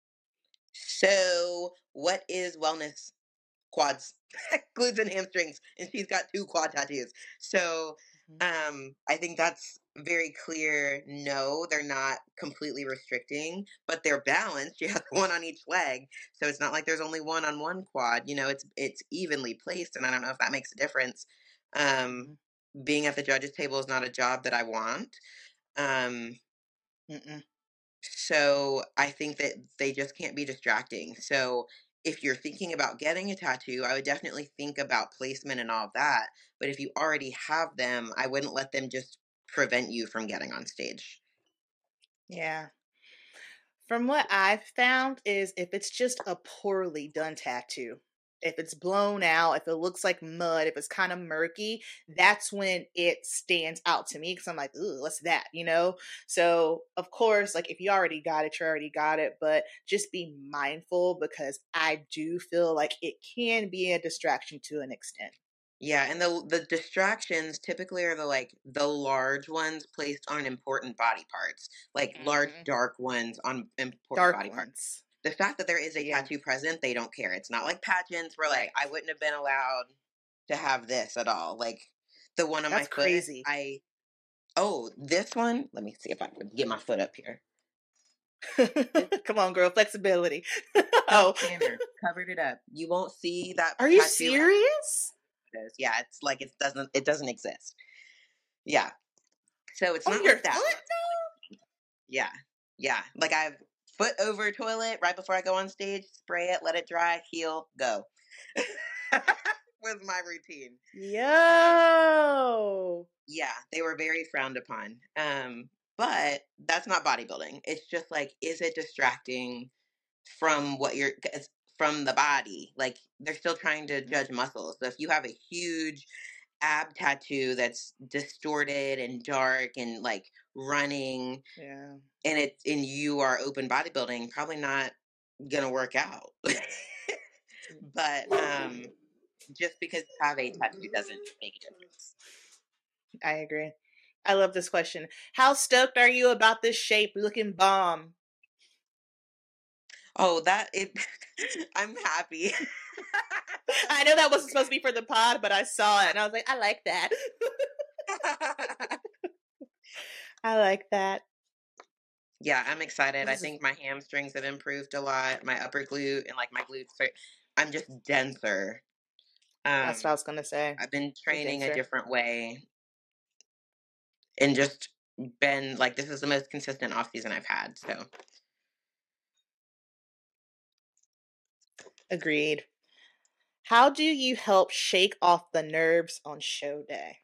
So, what is wellness? Quads, glutes, and hamstrings, and she's got two quad tattoos. So, Mm-hmm. I think that's very clear, no, they're not completely restricting, but they're balanced. You have one on each leg, so it's not like there's only one on one quad. It's evenly placed, and I don't know if that makes a difference. Um, Mm-mm. Being at the judges table is not a job that I want. Um, Mm-mm. so I think that they just can't be distracting. So if you're thinking about getting a tattoo, I would definitely think about placement and all of that. But if you already have them, I wouldn't let them just prevent you from getting on stage. Yeah. From what I've found is if it's just a poorly done tattoo, if it's blown out, if it looks like mud, if it's kind of murky, that's when it stands out to me because I'm like, ooh, what's that? So, of course, like if you already got it, you already got it, but just be mindful because I do feel like it can be a distraction to an extent. Yeah, and the distractions typically are the large ones placed on important body parts, like large Hmm. dark ones on important Dark body parts. ones. The fact that there is a Yeah, tattoo present, they don't care. It's not like pageants where like right. I wouldn't have been allowed to have this at all. Like the one on my That's foot, crazy. this one, let me see if I can get my foot up here. This Come on, girl, flexibility. self Oh, tanner covered it up. You won't see that are you tattoo at serious? photos. Yeah, it's like it doesn't exist. Yeah. So it's On not your like foot? that. Yeah. Yeah. Like I've foot over toilet right before I go on stage, spray it, let it dry, heal, go. Was my routine. Um, Yo. yeah, they were very frowned upon. But that's not bodybuilding. It's just like, is it distracting from from the body? Like they're still trying to judge muscles. So if you have a huge ab tattoo that's distorted and dark and like running Yeah. and you are open bodybuilding, probably not gonna work out. But just because you have a tattoo doesn't make a difference. I agree. I love this question. How stoked are you about this shape looking bomb? Oh, that it I'm happy. I know that wasn't supposed to be for the pod, but I saw it and I was like, I like that. I like that. Yeah, I'm excited. I This is think my hamstrings have improved a lot, my upper glute and like my glutes I'm just denser. that's what I Um was gonna say. I've been You're training a denser. different way and just been like this is the most consistent off season I've had. So Agreed. How do you help shake off the nerves on show day?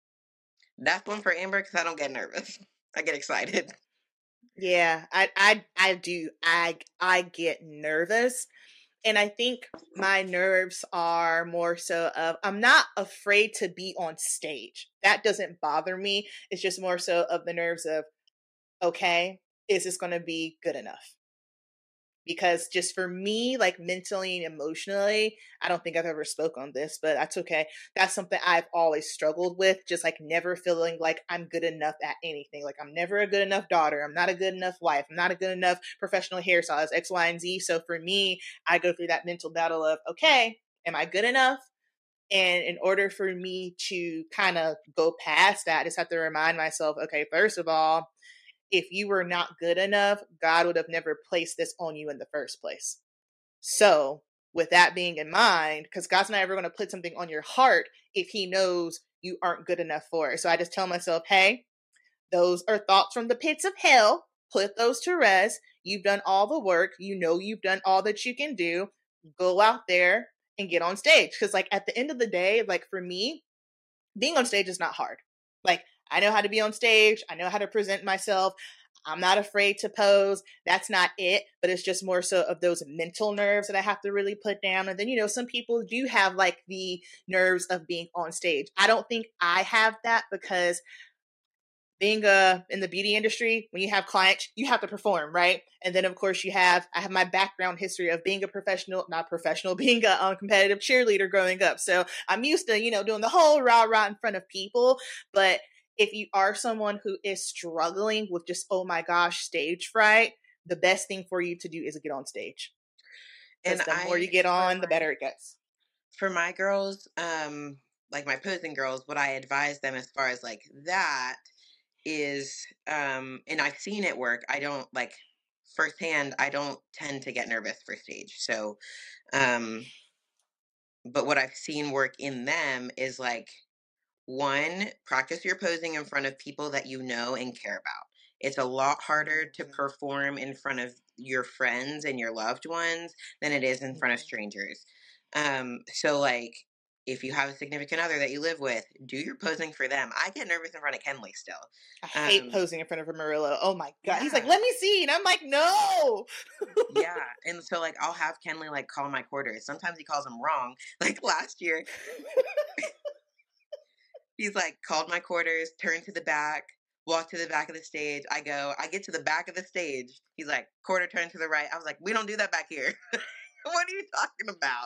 that's one for Amber because I don't get nervous. I get excited. Yeah, I do. I get nervous, and I think my nerves are more so of I'm not afraid to be on stage. That doesn't bother me. It's just more so of the nerves of okay, is this going to be good enough? Because just for me, like mentally and emotionally, I don't think I've ever spoke on this, but that's okay. That's something I've always struggled with, just like never feeling like I'm good enough at anything. Like I'm never a good enough daughter. I'm not a good enough wife. I'm not a good enough professional hairstylist, X, Y, and Z. So for me, I go through that mental battle of, okay, am I good enough? And in order for me to kind of go past that, I just have to remind myself, okay, first of all, if you were not good enough, God would have never placed this on you in the first place. So, with that being in mind, because God's not ever going to put something on your heart if He knows you aren't good enough for it. So, I just tell myself, hey, those are thoughts from the pits of hell. Put those to rest. You've done all the work. You know you've done all that you can do. Go out there and get on stage. Because, like, at the end of the day, like, for me, being on stage is not hard. Like, I know how to be on stage, I know how to present myself. I'm not afraid to pose. That's not it, but it's just more so of those mental nerves that I have to really put down. And then, some people do have like the nerves of being on stage. I don't think I have that because being in the beauty industry, when you have clients, you have to perform, right? And then of course I have my background history of being a professional, not professional, being a competitive cheerleader growing up. So I'm used to, doing the whole rah rah in front of people. But if you are someone who is struggling with just, oh my gosh, stage fright, the best thing for you to do is get on stage. And Because the more you get on, the better it gets. for my girls, like my posing girls, what I advise them as far as like that is, and I've seen it work. I don't like firsthand. I don't tend to get nervous for stage. So, um, but what I've seen work in them is like, one, practice your posing in front of people that you know and care about. It's a lot harder to Mhm. perform in front of your friends and your loved ones than it is in front of Mhm. strangers. So like if you have a significant other that you live with, do your posing for them. I get nervous in front of Kenley still. I hate Um, posing in front of Amarillo. Oh my god. He's like, yeah, "Let me see." And I'm like, "No." yeah. And so like I'll have Kenley like call my quarters. Sometimes he calls them wrong. Like last year, he's like called my quarters, turned to the back, walked to the back of the stage. I get to the back of the stage. He's like, quarter turn to the right. I was like, we don't do that back here. What are you talking about?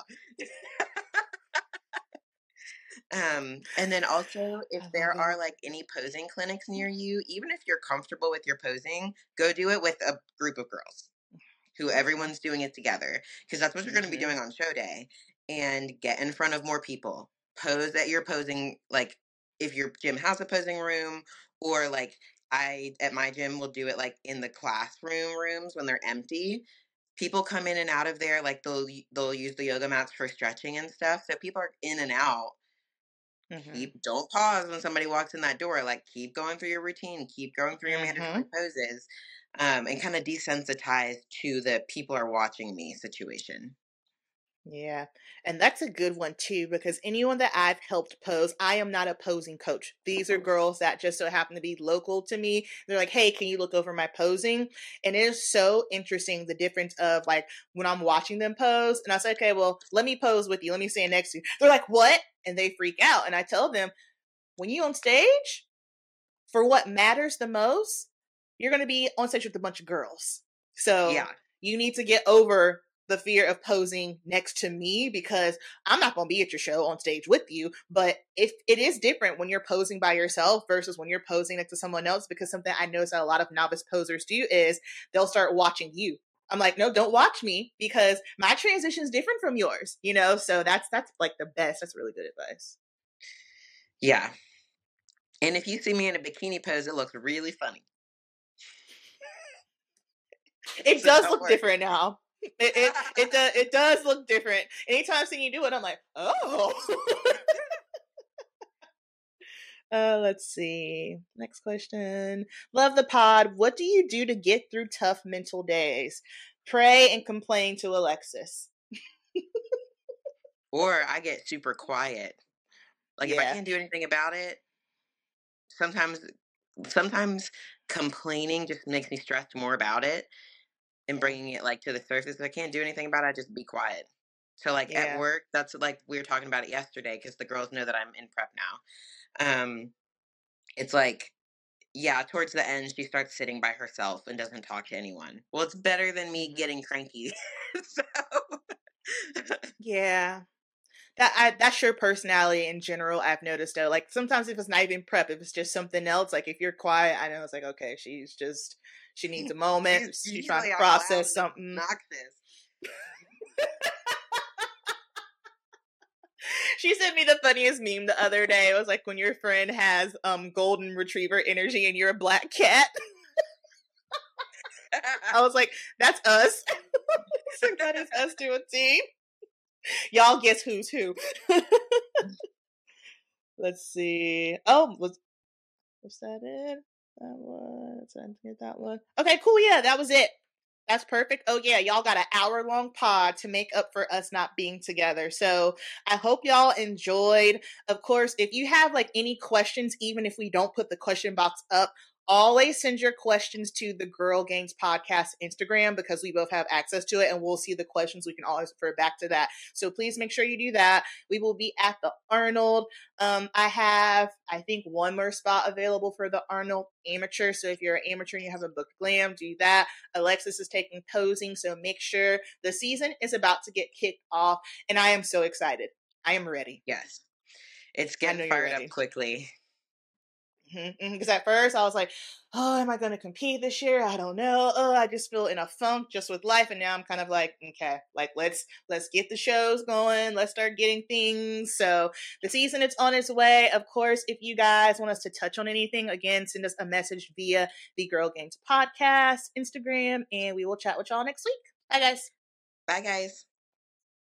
And then also, if I love there are it. like any posing clinics near you, even if you're comfortable with your posing, go do it with a group of girls who Mhm. everyone's doing it together, because that's what you're going to be Mhm. doing on show day. And get in front of more people, pose that you're posing, like if your gym has a posing room, or like I at my gym will do it like in the classroom rooms when they're empty. People come in and out of there, like they'll use the yoga mats for stretching and stuff, so people are in and out. Mhm. Keep Don't pause when somebody walks in that door. Like keep going through your routine, keep going through your mandatory Mhm. poses, and kind of desensitize to the people are watching me situation. Yeah. And that's a good one too, because anyone that I've helped pose, I am not a posing coach. These are girls that just so happen to be local to me. They're like, "Hey, can you look over my posing?" And it is so interesting the difference of like when I'm watching them pose and I say, "Okay, well, let me pose with you. Let me stand next to you." They're like, "What?" And they freak out. And I tell them, when you on stage, for what matters the most, you're going to be on stage with a bunch of girls. So Yeah, you need to get over the fear of posing next to me because I'm not going to be at your show on stage with you. But if it is different when you're posing by yourself versus when you're posing next to someone else, because something I notice that a lot of novice posers do is they'll start watching you. I'm like, no, don't watch me because my transition is different from yours, you know? So that's like the best. That's really good advice. yeah. And if you see me in a bikini pose, it looks really funny. It So does don't look worry. different now. It does look different. Anytime I've seen you do it, I'm like, oh. Let's see. Next question. Love the pod. What do you do to get through tough mental days? Pray and complain to Alexis. Or I get super quiet. Like if I Yeah. can't do anything about it, sometimes sometimes complaining just makes me stress more about it and Yeah. bringing it like to the surface. If I can't do anything about it, I just be quiet. So like at Yeah. work, that's like we were talking about it yesterday because the girls know that I'm in prep now. It's like, yeah, towards the end, she starts sitting by herself and doesn't talk to anyone. Well, it's better than me Hmm. getting cranky. So Yeah. That's your personality in general. I've noticed though. Like sometimes if it's not even prep, if it's just something else, like if you're quiet, I know it's like okay, she needs a moment. she's She's trying to usually I'm loud process and something. obnoxious. She sent me the funniest meme the other day. It was like when your friend has golden retriever energy and you're a black cat. I was like, that's us. It's like that is us to a team. Y'all guess who's who. Let's see. Oh, was that it? That was I didn't get that one. Okay, cool. Yeah, that was it. That's perfect. Oh yeah, y'all got an hour long pod to make up for us not being together. So I hope y'all enjoyed. Of course, if you have like any questions, even if we don't put the question box up, always send your questions to the Girl Gangs Podcast Instagram because we both have access to it and we'll see the questions. We can always refer back to that. So please make sure you do that. We will be at the Arnold. I have, I think, one more spot available for the Arnold Amateur. So if you're an amateur and you have a book glam, do that. Alexis is taking posing, so make sure the season is about to get kicked off. And I am so excited. I am ready. Yes, it's I getting know you're fired up ready. quickly. Because at first I was like, oh, am I going to compete this year? I don't know. Oh, I just feel in a funk just with life. And now I'm kind of like, okay, like let's get the shows going. Let's start getting things. So the season is on its way. Of course, if you guys want us to touch on anything, again, send us a message via the Girl Games Podcast, Instagram, and we will chat with y'all next week. Bye, guys. Bye, guys.